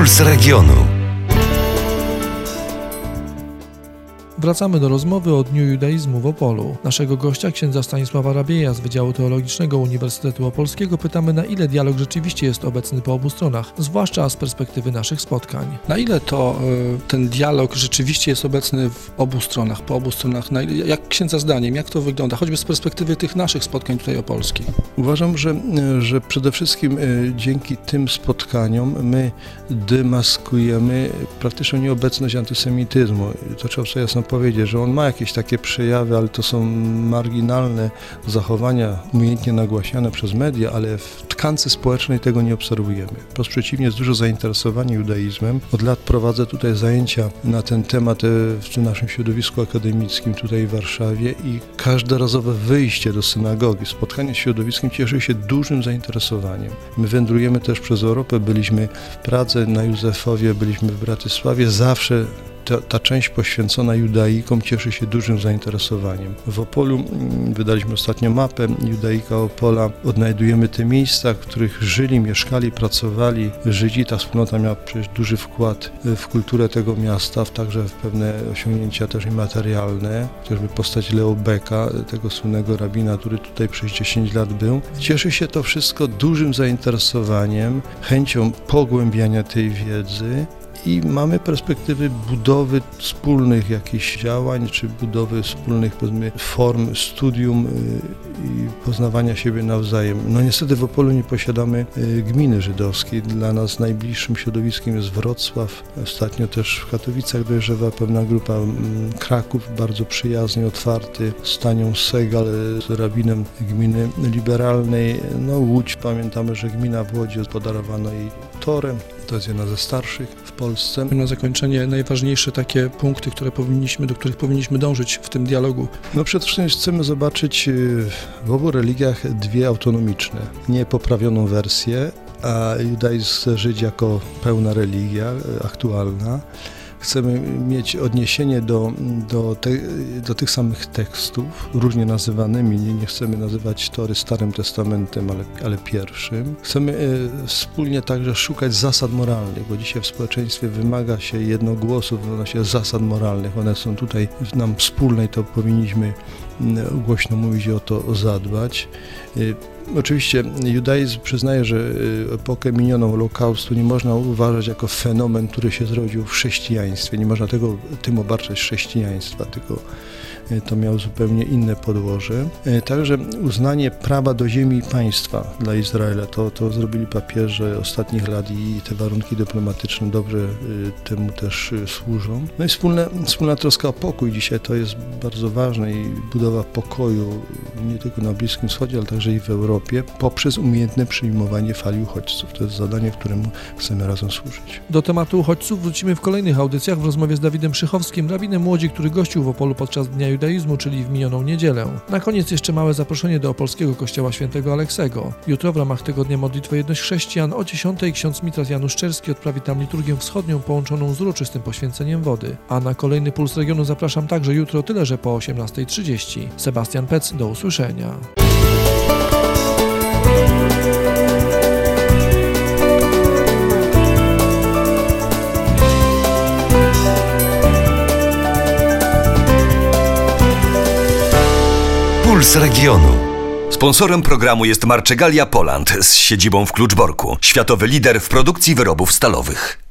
Puls Regionu. Wracamy do rozmowy o Dniu Judaizmu w Opolu. Naszego gościa, księdza Stanisława Rabieja z Wydziału Teologicznego Uniwersytetu Opolskiego, pytamy, na ile dialog rzeczywiście jest obecny po obu stronach, zwłaszcza z perspektywy naszych spotkań. Na ile to ten dialog rzeczywiście jest obecny w obu stronach, po obu stronach? Jak księdza zdaniem, jak to wygląda, choćby z perspektywy tych naszych spotkań tutaj opolskich? Uważam, że przede wszystkim dzięki tym spotkaniom my demaskujemy praktyczną nieobecność antysemityzmu. To trzeba sobie jasno powiedzieć, że on ma jakieś takie przejawy, ale to są marginalne zachowania, umiejętnie nagłaśniane przez media, ale w tkance społecznej tego nie obserwujemy. Wprost przeciwnie, jest dużo zainteresowania judaizmem. Od lat prowadzę tutaj zajęcia na ten temat w naszym środowisku akademickim tutaj w Warszawie i każdorazowe wyjście do synagogi, spotkanie z środowiskiem cieszy się dużym zainteresowaniem. My wędrujemy też przez Europę, byliśmy w Pradze, na Józefowie, byliśmy w Bratysławie, zawsze ta część poświęcona judaikom cieszy się dużym zainteresowaniem. W Opolu wydaliśmy ostatnio mapę Judaika Opola. Odnajdujemy te miejsca, w których żyli, mieszkali, pracowali Żydzi. Ta wspólnota miała przecież duży wkład w kulturę tego miasta, także w pewne osiągnięcia też i materialne. Chociażby postać Leo Becka, tego słynnego rabina, który tutaj przez 10 lat był. Cieszy się to wszystko dużym zainteresowaniem, chęcią pogłębiania tej wiedzy. I mamy perspektywy budowy wspólnych jakichś działań, czy budowy wspólnych, powiedzmy, form studium i poznawania siebie nawzajem. No niestety w Opolu nie posiadamy gminy żydowskiej. Dla nas najbliższym środowiskiem jest Wrocław. Ostatnio też w Katowicach dojrzewa pewna grupa. Kraków, bardzo przyjaznie, otwarty, z Tanią Segal, z rabinem gminy liberalnej. No Łódź, pamiętamy, że gmina w Łodzi podarowano jej torem. To jest jedna ze starszych w Polsce. Na zakończenie najważniejsze takie punkty, do których powinniśmy dążyć w tym dialogu. No przede wszystkim chcemy zobaczyć w obu religiach dwie autonomiczne, niepoprawioną wersję, a judaizm chce żyć jako pełna religia, aktualna. Chcemy mieć odniesienie do tych samych tekstów, różnie nazywanymi. Nie chcemy nazywać Tory Starym Testamentem, ale pierwszym. Chcemy wspólnie także szukać zasad moralnych, bo dzisiaj w społeczeństwie wymaga się jednogłosów, zasad moralnych. One są tutaj nam wspólne i to powinniśmy głośno mówić i o to zadbać. Oczywiście judaizm przyznaje, że epokę minioną Holokaustu nie można uważać jako fenomen, który się zrodził w chrześcijaństwie. Nie można tym obarczać chrześcijaństwa, tylko to miało zupełnie inne podłoże. Także uznanie prawa do ziemi i państwa dla Izraela, to zrobili papieże ostatnich lat i te warunki dyplomatyczne dobrze temu też służą. No i wspólna troska o pokój dzisiaj to jest bardzo ważne i budowa pokoju nie tylko na Bliskim Wschodzie, ale także i w Europie poprzez umiejętne przyjmowanie fali uchodźców. To jest zadanie, któremu chcemy razem służyć. Do tematu uchodźców wrócimy w kolejnych audycjach w rozmowie z Dawidem Szychowskim, rabinem Łodzi, który gościł w Opolu podczas Dnia Judaizmu, czyli w minioną niedzielę. Na koniec jeszcze małe zaproszenie do Opolskiego Kościoła Świętego Aleksego. Jutro w ramach Tygodnia Modlitwy Jedność Chrześcijan o 10 ksiądz mitras Janusz Czerski odprawi tam liturgię wschodnią połączoną z uroczystym poświęceniem wody. A na kolejny Puls Regionu zapraszam także jutro, tyle że po 18:30. Sebastian Pec, do usłyszenia. Puls Regionu. Sponsorem programu jest Marczegalia Poland z siedzibą w Kluczborku. Światowy lider w produkcji wyrobów stalowych.